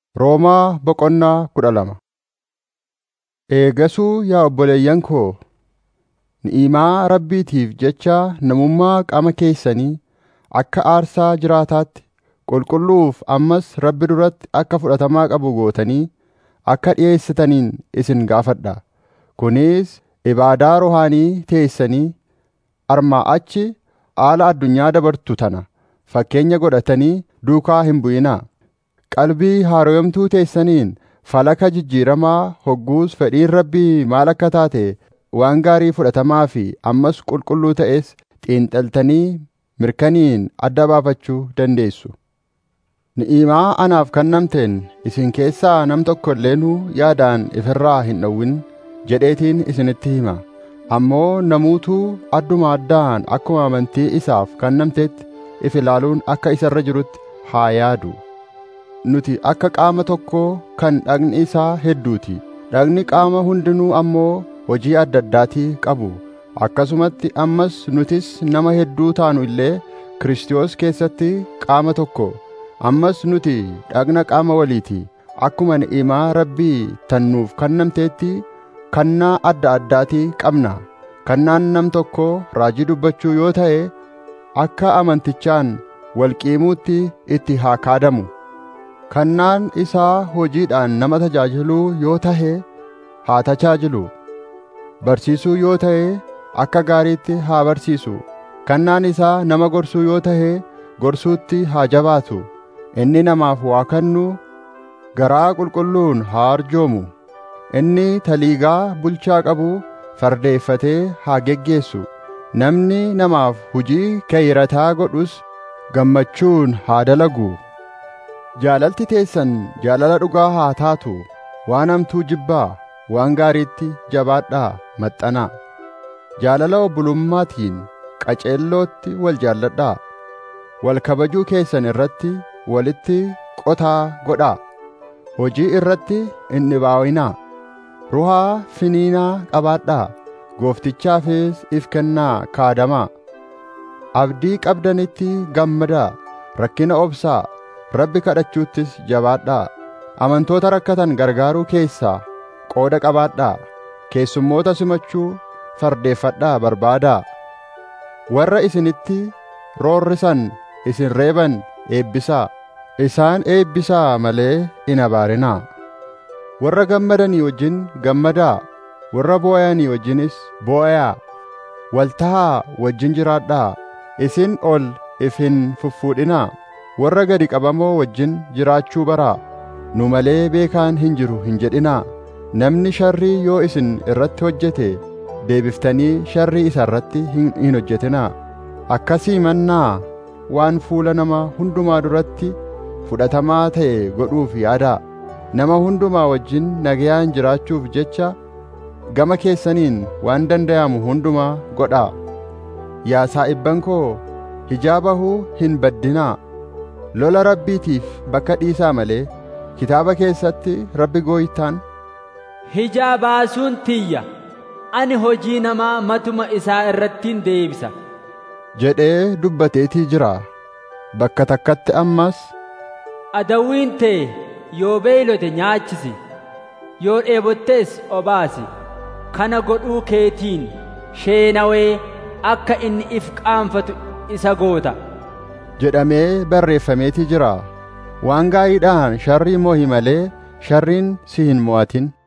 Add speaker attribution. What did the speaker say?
Speaker 1: Roomaa boqonnaa 12. Eegasuu yaa obboleeyyan koo, ni'imaa Rabbiitiif jecha namummaa qaama keessanii akka aarsaa jiraataatti qulqulluuf ammas Rabbi duratti akka fudhatamaa qabu gootanii akka dhi'eessitaniin isin gaafadha. Kunis ibaadaa rohaanii teessanii armaa achi haala addunyaa dabartu tana fakkeenya godhatanii duukaa hin bu'inaa. Qalbii haaromtuu teessaniin falaka jijjiiramaa hogguus fedhiin Rabbii maal akka taate waan gaarii fudhatamaa fi ammas qulqulluu ta'es xiinxaltanii mirkaniin adda baafachuu dandeessu. Ni'imaa anaaf kennamteen isin keessaa nam tokko illeenuu yaadaan ifirraa hin dhowwin jedheetiin isinitti hima. Ammoo namuutuu adduma addaan akkuma amantii isaaf kennamteetti if ilaaluun akka isa irra jirutti haa yaadu. Nuti akka qaama tokkoo kan dhagni isaa hedduuti. Dhagni qaama hundinuu ammoo hojii adda addaatii qabu. Akkasumatti ammas nutis nama hedduu taanu illee Kiristoos keessatti qaama tokko. Ammas nuti dhagna qaama waliiti. Akkuma ni'imaa Rabbii tan nuuf kennamteetti kennaa adda addaatii qabna. Kennaan nam tokkoo raajii dubbachuu yoo ta'e akka amantichaan walqiimuutti itti haa kaadamu. Kennaan isaa hojiidhaan nama tajaajiluu yoo ta'e haa tajaajilu. Barsiisuu yoo ta'e akka gaariitti haa barsiisu. Kennaan isaa nama gorsuu yoo ta'e gorsuutti haa jabaatu. Inni namaaf waa kennu garaa qulqulluun haa arjoomu. Inni taliigaa bulchaa qabu fardeeffatee haa geggeessu. Namni namaaf hujii keeyrataa godhus gammachuun haa dalagu. Jaalalti teessan jaalala dhugaa haa taatu. Waan hamtuu jibbaa, waan gaariitti jabaadhaa maxxanaa. Jaalala obbolummaatiin qaceellootti wal jaalladhaa. Wal kabajuu keessan irratti walitti qotaa godhaa. Hojii irratti hin dhibaawinaa. Ruhaa finiinaa qabaadhaa. Gooftichaafis if kennaa kaadamaa. Abdii qabdanitti gammadaa. Rakkina obsaa. Rabbi kadhachuuttis jabaadhaa. Amantoota rakkatan gargaaruu keessaa qooda qabaadhaa. Keessummoota simachuu fardeeffadhaa barbaadaa. Warra isinitti roorrisan isin reeban eebbisaa. Isaan eebbisaa malee hin abaarinaa. Warra gammadanii wajjin gammadaa. Warra boo'anii wajjinis boo'aa. Waltahaa wajjin jiraadhaa. Isin ol if hin fuffuudhinaa. Warra gadi qabamoo wajjin jiraachuu baraa. Nu malee beekaan hin jiru hin jedhinaa. Namni sharrii yoo isin irratti hojjete deebiftanii sharrii isa irratti hin hojjetinaa. Akkasii mannaa waan fuula nama hundumaa duratti fudhatamaa ta'e godhuuf yaadaa. Nama hundumaa wajjin nagayaan jiraachuuf jecha gama keessaniin waan dandayamu hundumaa godhaa. Yaa saa'ibban koo hijaabahuu hin baddinaa. Lola Rabbiitiif bakka dhiisaa malee kitaaba keessatti Rabbi Gooytaan
Speaker 2: hijaa baasuun tiyya ani hojii namaa matuma isaa irrattiin deebisa
Speaker 1: jedhee dubbateetii jira. Bakka takkatti ammas
Speaker 2: adawwiin tee yoo beelote nyaachisi yoo dheebottees obaasi. Kana godhuu keetiin sheenawee akka inni if qaanfatu isa goota
Speaker 1: jedhamee barreeffameetii jira. Waan gaariidhaan sharrii mo'i malee sharriin si hin mo'atin.